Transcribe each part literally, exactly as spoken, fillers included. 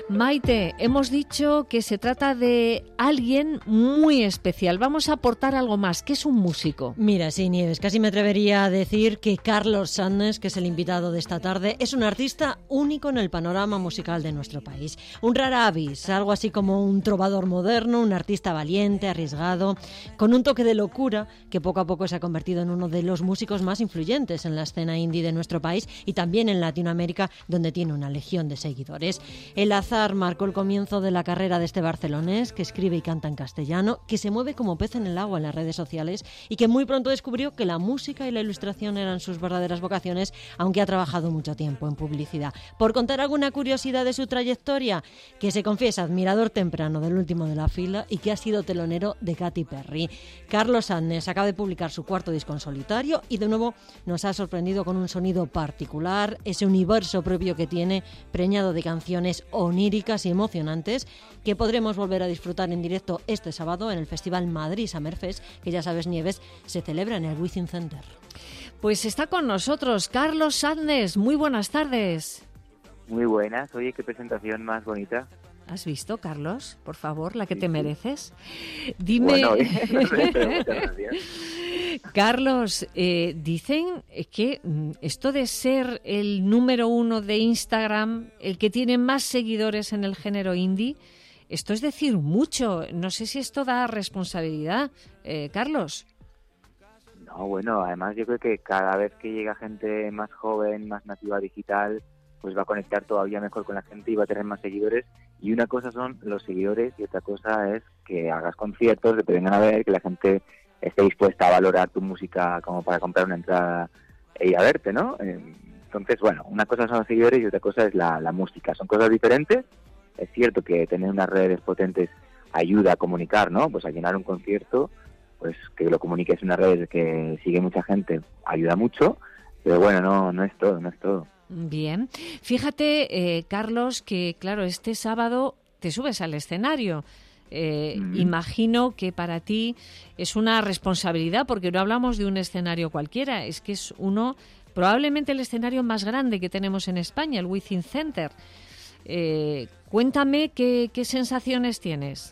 Maite, hemos dicho que se trata de alguien muy especial. Vamos a aportar algo más. ¿Qué es un músico? Mira, sí, Nieves, casi me atrevería a decir que Carlos Sandnes, que es el invitado de esta tarde, es un artista único en el panorama musical de nuestro país. Un rara avis, algo así como un trovador moderno, un artista valiente, arriesgado, con un toque de locura que poco a poco se ha convertido en uno de los músicos más influyentes en la escena indie de nuestro país y también en Latinoamérica, donde tiene una legión de seguidores. El azar marcó el comienzo de la carrera de este barcelonés, que escribe y canta en castellano, que se mueve como pez en el agua en las redes sociales y que muy pronto descubrió que la música y la ilustración eran sus verdaderas vocaciones, aunque ha trabajado mucho tiempo en publicidad. Por contar alguna curiosidad de su trayectoria, que se confiesa admirador temprano del último de la fila y que ha sido telonero de Katy Perry. Carlos Sandnes acaba de publicar su cuarto disco en solitario y de nuevo nos ha sorprendido con un sonido particular, ese universo propio que tiene, preñado de canciones oníricas y emocionantes, que podremos volver a disfrutar en directo este sábado en el Festival Madrid Summerfest, que ya sabes, Nieves, se celebra en el Within Center. Pues está con nosotros Carlos Sandnes. Muy buenas tardes. Muy buenas. Oye, qué presentación más bonita. ¿Has visto, Carlos? Por favor, la que sí, te sí. mereces. Dime... Bueno, no sé, pero muchas gracias. Carlos, eh, dicen que esto de ser el número uno de Instagram, el que tiene más seguidores en el género indie, esto es decir mucho. No sé si esto da responsabilidad, eh, Carlos. No, bueno, además yo creo que cada vez que llega gente más joven, más nativa digital, pues va a conectar todavía mejor con la gente y va a tener más seguidores. Y una cosa son los seguidores y otra cosa es que hagas conciertos, que te vengan a ver, que la gente esté dispuesta a valorar tu música como para comprar una entrada e ir a verte, ¿no? Entonces, bueno, una cosa son los seguidores y otra cosa es la, la música. Son cosas diferentes. Es cierto que tener unas redes potentes ayuda a comunicar, ¿no? Pues a llenar un concierto, pues que lo comuniques en unas redes que sigue mucha gente ayuda mucho, pero bueno, no, no es todo, no es todo. Bien. Fíjate, eh, Carlos, que claro, este sábado te subes al escenario. Eh, mm. Imagino que para ti es una responsabilidad, porque no hablamos de un escenario cualquiera, es que es uno, probablemente el escenario más grande que tenemos en España, el Within Center. Eh, cuéntame qué, qué sensaciones tienes.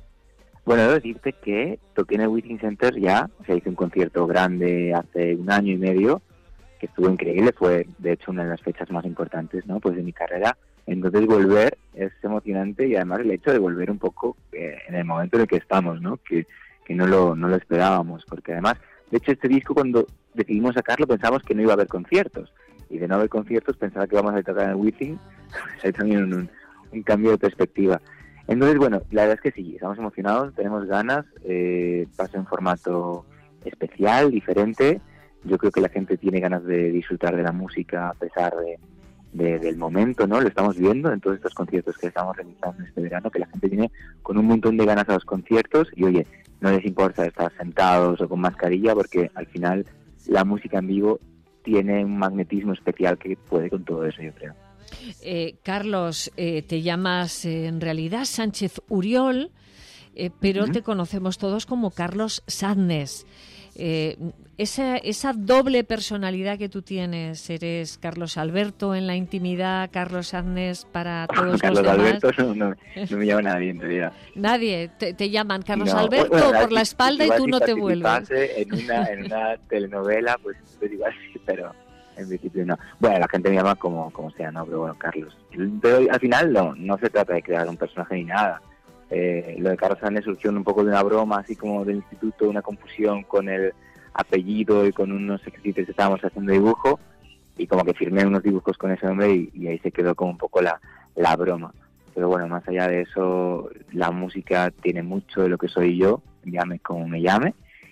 Bueno, debo decirte que toqué en el Within Center ya, o sea, hice un concierto grande hace un año y medio, que estuvo increíble, fue de hecho una de las fechas más importantes, ¿no? Pues de mi carrera. Entonces volver es emocionante y además el hecho de volver un poco eh, en el momento en el que estamos, ¿no? Que, que no lo no lo esperábamos, porque además, de hecho este disco cuando decidimos sacarlo pensábamos que no iba a haber conciertos y de no haber conciertos pensaba que íbamos a tocar en el Within. Hay también un, un cambio de perspectiva. Entonces, bueno, la verdad es que sí, estamos emocionados, tenemos ganas, eh, va a ser un formato especial, diferente. Yo creo que la gente tiene ganas de disfrutar de la música a pesar de, de, del momento, ¿no? Lo estamos viendo en todos estos conciertos que estamos realizando este verano, que la gente viene con un montón de ganas a los conciertos y, oye, no les importa estar sentados o con mascarilla porque al final la música en vivo tiene un magnetismo especial que puede con todo eso, yo creo. Eh, Carlos, eh, te llamas eh, en realidad Sánchez Uriol, eh, pero uh-huh. te conocemos todos como Carlos Sandnes. Eh, esa, esa doble personalidad que tú tienes, eres Carlos Alberto en la intimidad, Carlos Sandnes para todos Carlos los demás. Alberto no, no, no me llama nadie en realidad. Nadie, te, te llaman Carlos no, Alberto bueno, por la espalda y tú si no te vuelves. En una, en una telenovela, pues, pues igual sí, pero en principio no. Bueno, la gente me llama como, como sea, ¿no? Pero bueno, Carlos. Pero al final no, no se trata de crear un personaje ni nada. Eh, lo de Carlos Sandnes surgió un poco de una broma, así como del instituto, una confusión con el apellido y con unos ejercicios que estábamos haciendo de dibujo y como que firmé unos dibujos con ese nombre y, y ahí se quedó como un poco la, la broma. Pero bueno, más allá de eso, la música tiene mucho de lo que soy yo, llame como me llame,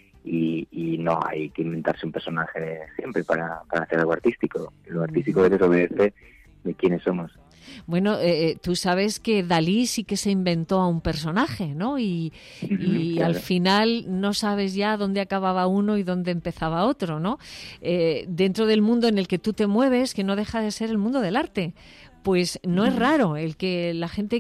y, y no hay que inventarse un personaje siempre para, para hacer algo artístico. Lo artístico debe obedecer de quiénes somos. Bueno, eh, tú sabes que Dalí sí que se inventó a un personaje, ¿no? Y, y claro. Al final no sabes ya dónde acababa uno y dónde empezaba otro, ¿no? Eh, dentro del mundo en el que tú te mueves, que no deja de ser el mundo del arte. Pues no es raro el que la gente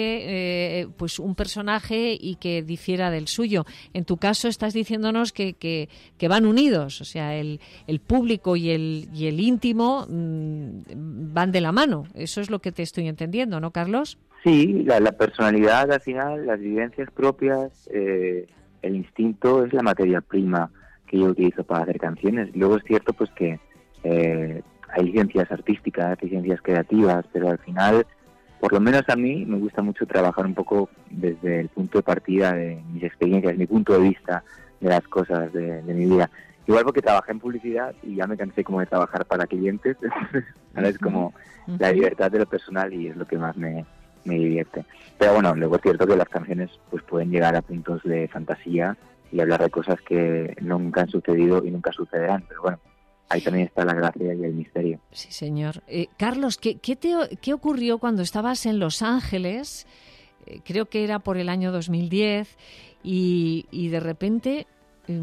cree eh, pues un personaje y que difiera del suyo. En tu caso estás diciéndonos que, que, que van unidos, o sea, el, el público y el, y el íntimo mmm, van de la mano. Eso es lo que te estoy entendiendo, ¿no, Carlos? Sí, la, la personalidad al final, las vivencias propias, eh, el instinto es la materia prima que yo utilizo para hacer canciones. Luego es cierto pues que eh, hay licencias artísticas, licencias creativas, pero al final, por lo menos a mí, me gusta mucho trabajar un poco desde el punto de partida de mis experiencias, mi punto de vista de las cosas de, de mi vida. Igual porque trabajé en publicidad y ya me cansé como de trabajar para clientes, ahora es como uh-huh. la libertad de lo personal y es lo que más me, me divierte. Pero bueno, luego es cierto que las canciones pues pueden llegar a puntos de fantasía y hablar de cosas que nunca han sucedido y nunca sucederán, pero bueno, ahí también está la gracia y el misterio. Sí, señor. Eh, Carlos, ¿qué, qué, te, ¿qué ocurrió cuando estabas en Los Ángeles? Eh, creo que era por el año dos mil diez y, y de repente eh,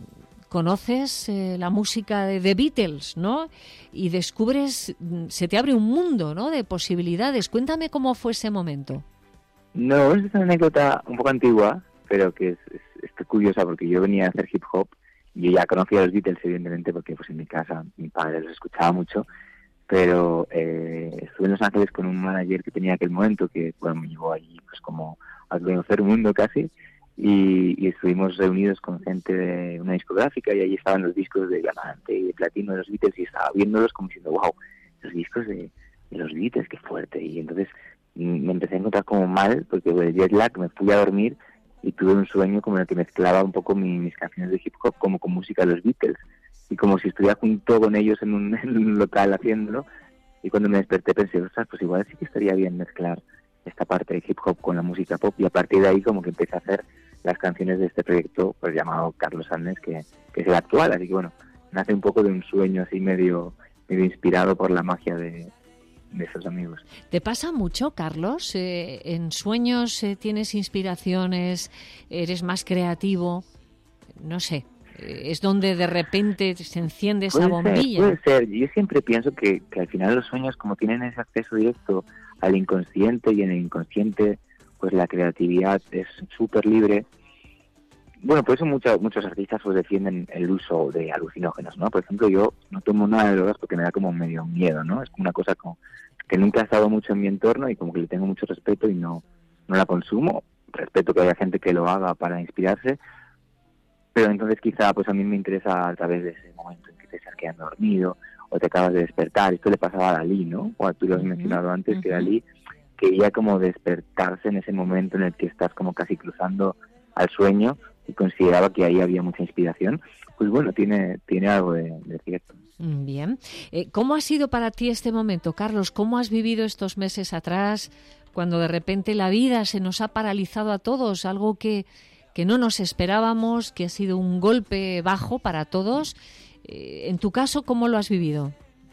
conoces eh, la música de The Beatles, ¿no? Y descubres, se te abre un mundo, ¿no?, de posibilidades. Cuéntame cómo fue ese momento. No, es una anécdota un poco antigua, pero que es, es, es curiosa porque yo venía a hacer hip hop. Yo ya conocía a los Beatles, evidentemente, porque pues en mi casa mi padre los escuchaba mucho, pero eh, estuve en Los Ángeles con un manager que tenía aquel momento, que bueno, me llevó allí pues como a conocer un mundo casi, y, y estuvimos reunidos con gente de una discográfica y allí estaban los discos de diamante y de platino de los Beatles y estaba viéndolos como diciendo, wow, los discos de, de los Beatles, qué fuerte. Y entonces me empecé a encontrar como mal, porque el jet lag, me fui a dormir y tuve un sueño como en el que mezclaba un poco mi, mis canciones de hip hop como con música de los Beatles y como si estuviera junto con ellos en un, en un local haciéndolo, y cuando me desperté pensé, ostras, pues igual sí que estaría bien mezclar esta parte de hip hop con la música pop, y a partir de ahí como que empecé a hacer las canciones de este proyecto pues llamado Carlos Sandnes, que, que es el actual, así que bueno, nace un poco de un sueño así medio, medio inspirado por la magia de de esos amigos. ¿Te pasa mucho, Carlos? Eh, ¿En sueños eh, tienes inspiraciones? ¿Eres más creativo? No sé, eh, ¿es donde de repente se enciende esa bombilla? Ser, puede ser. Yo siempre pienso que, que al final los sueños, como tienen ese acceso directo al inconsciente, y en el inconsciente pues la creatividad es súper libre. Bueno, por eso muchos muchos artistas pues defienden el uso de alucinógenos, ¿no? Por ejemplo, yo no tomo nada de drogas porque me da como medio miedo, ¿no? Es como una cosa como que nunca ha estado mucho en mi entorno y como que le tengo mucho respeto y no, no la consumo. Respeto que haya gente que lo haga para inspirarse, pero entonces quizá pues a mí me interesa a través de ese momento en que te estás quedando dormido o te acabas de despertar. Esto le pasaba a Dalí, ¿no? O tú lo has mencionado antes, uh-huh. que Dalí quería como despertarse en ese momento en el que estás como casi cruzando al sueño y consideraba que ahí había mucha inspiración. Pues bueno, tiene, tiene algo de, de cierto. Bien. Eh, ¿Cómo ha sido para ti este momento, Carlos? ¿Cómo has vivido estos meses atrás, cuando de repente la vida se nos ha paralizado a todos? Algo que, que no nos esperábamos, que ha sido un golpe bajo para todos. Eh, en tu caso, ¿cómo lo has vivido?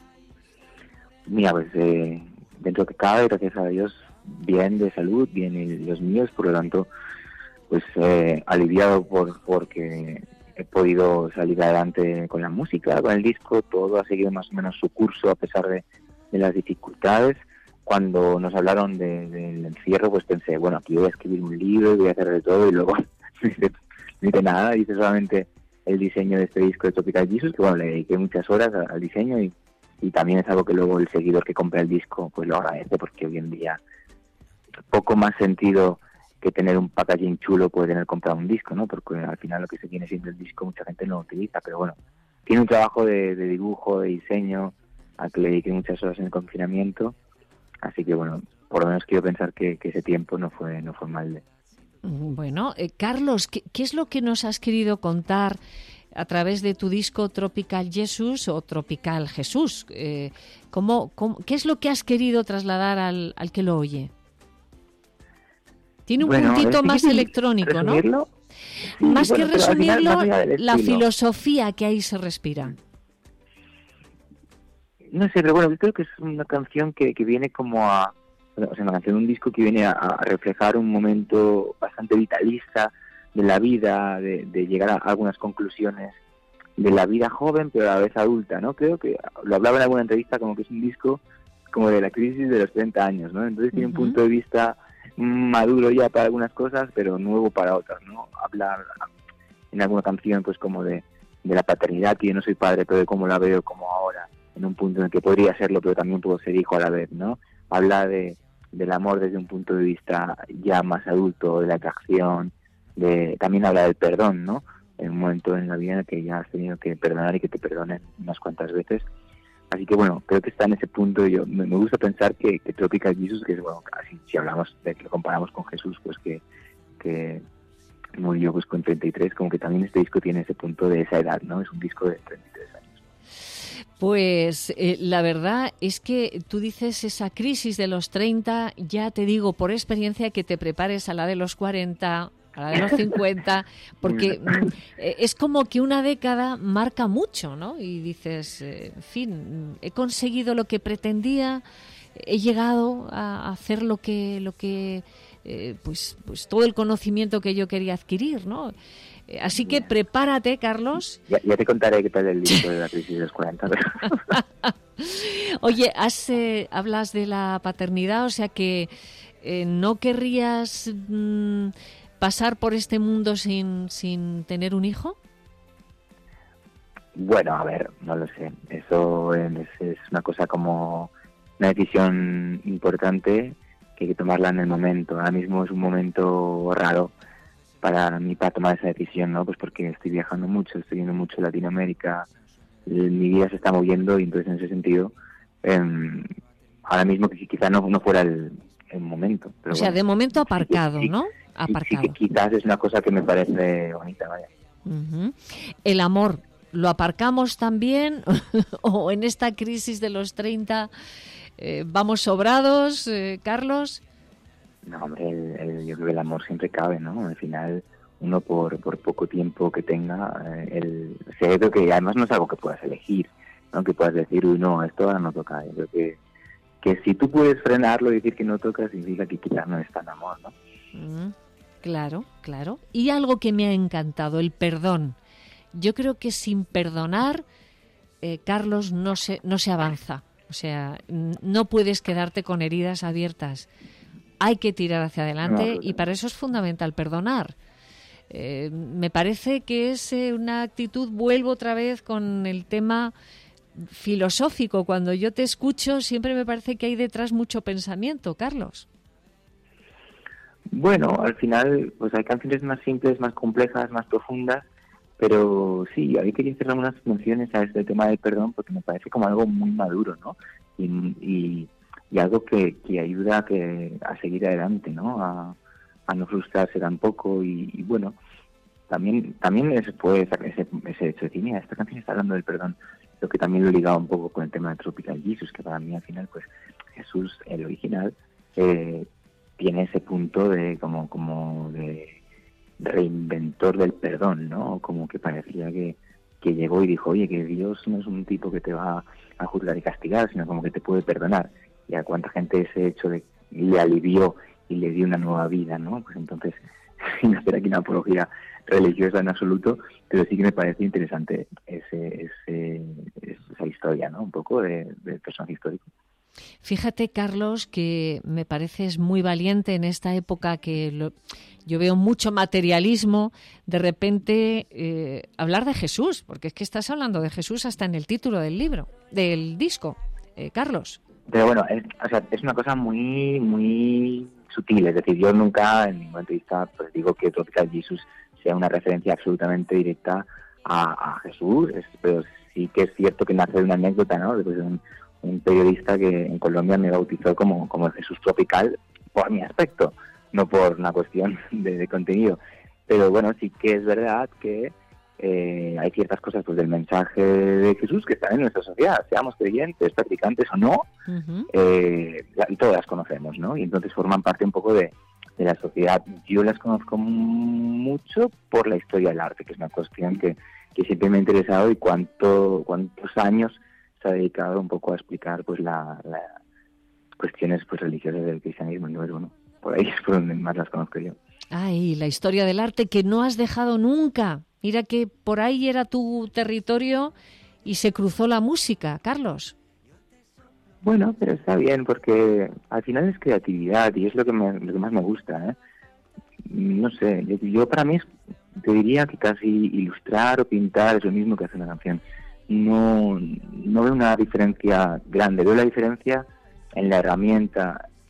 Mira, pues eh, dentro que cabe, gracias a Dios, bien de salud, bien y los míos, por lo tanto, pues eh, aliviado por porque he podido salir adelante con la música, con el disco. Todo ha seguido más o menos su curso a pesar de, de las dificultades. Cuando nos hablaron de, del encierro, pues pensé, bueno, aquí voy a escribir un libro y voy a hacer de todo, y luego no hice nada, hice solamente el diseño de este disco de Tropical Jesus, que bueno, le dediqué muchas horas al diseño, y, y también es algo que luego el seguidor que compra el disco pues lo agradece, porque hoy en día poco más sentido que tener un packaging chulo puede tener comprar un disco, ¿no? Porque al final lo que se viene siendo el disco mucha gente no lo utiliza, pero bueno, tiene un trabajo de, de dibujo, de diseño, al que le dediqué muchas horas en el confinamiento, así que bueno, por lo menos quiero pensar que, que ese tiempo no fue no fue mal de... Bueno, eh, Carlos, ¿qué, ¿qué es lo que nos has querido contar a través de tu disco Tropical Jesus o Tropical Jesús? Eh, ¿cómo, cómo, ¿Qué es lo que has querido trasladar al, al que lo oye? Tiene un bueno, puntito más electrónico, ¿resumirlo? ¿no? Sí, más bueno, que resumirlo, final, la filosofía que ahí se respira. No sé, pero bueno, yo creo que es una canción que, que viene como a... O sea, una canción, un disco que viene a, a reflejar un momento bastante vitalista de la vida, de, de llegar a algunas conclusiones de la vida joven, pero a la vez adulta, ¿no? Creo que lo hablaba en alguna entrevista como que es un disco como de la crisis de los treinta años, ¿no? Entonces uh-huh. tiene un punto de vista maduro ya para algunas cosas, pero nuevo para otras, ¿no? Hablar en alguna canción pues como de, de la paternidad, que yo no soy padre, pero de cómo la veo como ahora, en un punto en el que podría serlo, pero también puedo ser hijo a la vez, ¿no? Habla de, del amor desde un punto de vista ya más adulto, de la atracción, de también habla del perdón, ¿no? En un momento en la vida en el que ya has tenido que perdonar y que te perdonen unas cuantas veces. Así que bueno, creo que está en ese punto. Yo me, me gusta pensar que, que Tropical Jesus, que es bueno, casi si hablamos de que lo comparamos con Jesús, pues que, que murió pues con treinta y tres, como que también este disco tiene ese punto de esa edad, ¿no? Es un disco de treinta y tres años. Pues eh, la verdad es que tú dices esa crisis de los treinta, ya te digo por experiencia que te prepares a la de los cuarenta, a la de los cincuenta, porque mm, es como que una década marca mucho, ¿no? Y dices, eh, en fin, he conseguido lo que pretendía, he llegado a hacer lo que, lo que eh, pues, pues todo el conocimiento que yo quería adquirir, ¿no? Así que prepárate, Carlos. Ya, ya te contaré qué tal el disco de la crisis de los cuarenta. Oye, has, eh, hablas de la paternidad, o sea que eh, no querrías mmm, pasar por este mundo sin, sin tener un hijo. Bueno, a ver, no lo sé. Eso es, es una cosa como una decisión importante que hay que tomarla en el momento. Ahora mismo es un momento raro para mí para tomar esa decisión, ¿no? Pues porque estoy viajando mucho, estoy viendo mucho Latinoamérica, mi vida se está moviendo y entonces en ese sentido eh, ahora mismo que quizá no, no fuera el, el momento. Pero o sea, bueno, de momento aparcado, sí, sí, ¿no? Sí, aparcado. Sí, que quizás es una cosa que me parece bonita, vaya. Uh-huh. El amor, ¿lo aparcamos también? ¿O en esta crisis de los treinta eh, vamos sobrados, eh, Carlos? No, hombre, el, el, yo creo que el amor siempre cabe, ¿no? Al final, uno por, por poco tiempo que tenga, eh, el sé que además no es algo que puedas elegir, ¿no? Que puedas decir, uy, no, esto ahora no toca. Yo creo que, que si tú puedes frenarlo y decir que no toca, significa que quizás no es tan amor, ¿no? Mm, claro, claro. Y algo que me ha encantado, el perdón. Yo creo que sin perdonar, eh, Carlos, no se, no se avanza. O sea, no puedes quedarte con heridas abiertas. Hay que tirar hacia adelante y para eso es fundamental perdonar. Eh, me parece que es eh, una actitud, vuelvo otra vez con el tema filosófico. Cuando yo te escucho siempre me parece que hay detrás mucho pensamiento, Carlos. Bueno, al final pues hay canciones más simples, más complejas, más profundas, pero sí, hay que hacer algunas menciones a este tema del perdón porque me parece como algo muy maduro, ¿no? Y... y y algo que, que ayuda a, que, a seguir adelante, ¿no? A, a no frustrarse tampoco y, y bueno, también también se puede sacar ese, ese hecho de decir, mira, esta canción está hablando del perdón, lo que también lo he ligado un poco con el tema de Tropical Jesus, que para mí al final, pues Jesús, el original, eh, tiene ese punto de como, como de reinventor del perdón, ¿no? Como que parecía que, que llegó y dijo, oye, que Dios no es un tipo que te va a juzgar y castigar, sino como que te puede perdonar. Y a cuánta gente ese hecho de le alivió y le dio una nueva vida, ¿no? Pues entonces, sin hacer aquí una apología religiosa en absoluto, pero sí que me parece interesante ese, ese, esa historia, ¿no? Un poco de, de personaje histórico. Fíjate, Carlos, que me pareces muy valiente en esta época que lo, yo veo mucho materialismo, de repente eh, hablar de Jesús, porque es que estás hablando de Jesús hasta en el título del libro, del disco, eh, Carlos. Pero bueno, es, o sea, es una cosa muy muy sutil, es decir, yo nunca en ninguna entrevista pues digo que Tropical Jesus sea una referencia absolutamente directa a, a Jesús, es, pero sí que es cierto que nace de una anécdota, ¿no? De, pues, un, un periodista que en Colombia me bautizó como, como el Jesús tropical por mi aspecto, no por una cuestión de, de contenido. Pero bueno, sí que es verdad que Eh, hay ciertas cosas pues del mensaje de Jesús que están en nuestra sociedad, seamos creyentes, practicantes o no, uh-huh. eh, todas las conocemos, ¿no? Y entonces forman parte un poco de, de la sociedad. Yo las conozco mucho por la historia del arte, que es una cuestión que, que siempre me ha interesado y cuánto, cuántos años se ha dedicado un poco a explicar pues la, la cuestiones pues religiosas del cristianismo. Y bueno, por ahí es por donde más las conozco yo. Ay, la historia del arte que no has dejado nunca. Mira que por ahí era tu territorio y se cruzó la música, Carlos. Bueno, pero está bien porque al final es creatividad y es lo que, me, lo que más me gusta, ¿eh? No sé, yo, yo para mí es, te diría que casi ilustrar o pintar es lo mismo que hacer una canción. No, no veo una diferencia grande, veo la diferencia en la herramienta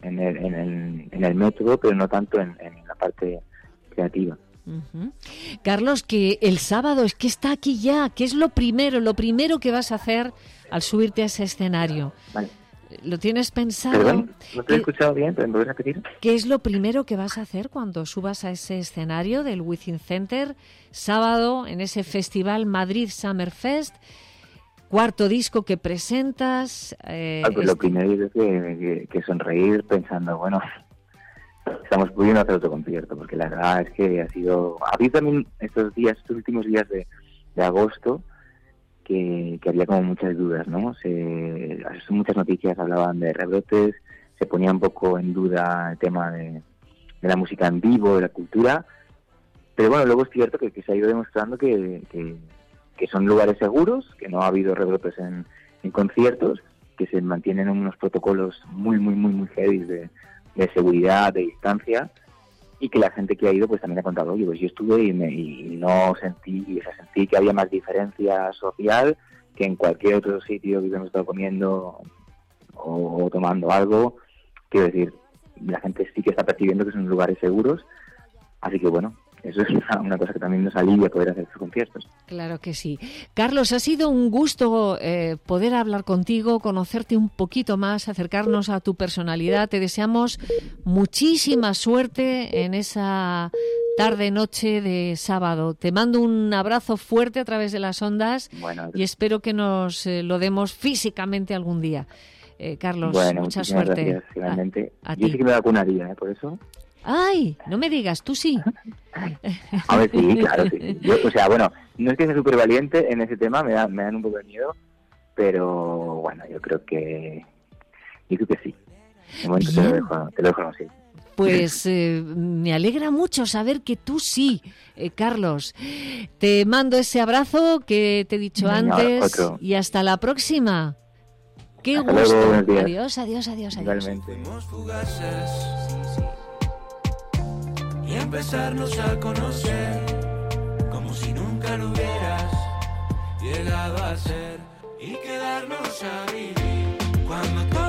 en el, en el, en el método, pero no tanto en, en la parte creativa. Uh-huh. Carlos, que el sábado es que está aquí ya. ¿Qué es lo primero, lo primero que vas a hacer al subirte a ese escenario? Vale. ¿Lo tienes pensado? Perdón, no te he escuchado bien, ¿me puedes repetir? ¿Qué es lo primero que vas a hacer cuando subas a ese escenario del Within Center, sábado, en ese festival Madrid Summer Fest? Cuarto disco que presentas. Eh, ah, pues lo primero es que, que, que sonreír pensando, bueno, estamos pudiendo hacer otro concierto, porque la verdad es que ha sido... Ha habido también estos días, estos últimos días de, de agosto, que, que había como muchas dudas, ¿no? Se, muchas noticias hablaban de rebrotes, se ponía un poco en duda el tema de, de la música en vivo, de la cultura, pero bueno, luego es cierto que, que se ha ido demostrando que, que, que son lugares seguros, que no ha habido rebrotes en, en conciertos, que se mantienen unos protocolos muy, muy, muy, muy heavy de, de seguridad, de distancia, y que la gente que ha ido pues también ha contado, oye, pues yo estuve y, me, y no sentí, o sea, sentí que había más diferencia social que en cualquier otro sitio que hubiéramos estado comiendo o, o tomando algo. Quiero decir, la gente sí que está percibiendo que son lugares seguros, así que bueno, eso es una, una cosa que también nos alivia poder hacer estos conciertos. Claro que sí. Carlos, ha sido un gusto eh, poder hablar contigo, conocerte un poquito más, acercarnos a tu personalidad. Te deseamos muchísima suerte en esa tarde-noche de sábado. Te mando un abrazo fuerte a través de las ondas bueno, y espero que nos eh, lo demos físicamente algún día. Eh, Carlos, bueno, mucha suerte. Gracias, finalmente. A, a Yo ti. sí que me vacunaría, ¿eh? Por eso... ¡Ay! No me digas, tú sí. A ver, sí, claro, sí. Yo, o sea, bueno, no es que sea súper valiente en ese tema, me, da, me dan un poco de miedo, pero bueno, yo creo que yo creo que sí. De momento te lo dejo, te lo dejo así. Pues eh, me alegra mucho saber que tú sí, eh, Carlos. Te mando ese abrazo que te he dicho Venga, antes otro. Y hasta la próxima. ¡Qué hasta gusto! Luego, adiós, adiós, adiós, adiós. Igualmente. Y empezarnos a conocer como si nunca lo hubieras llegado a ser y quedarnos a vivir cuando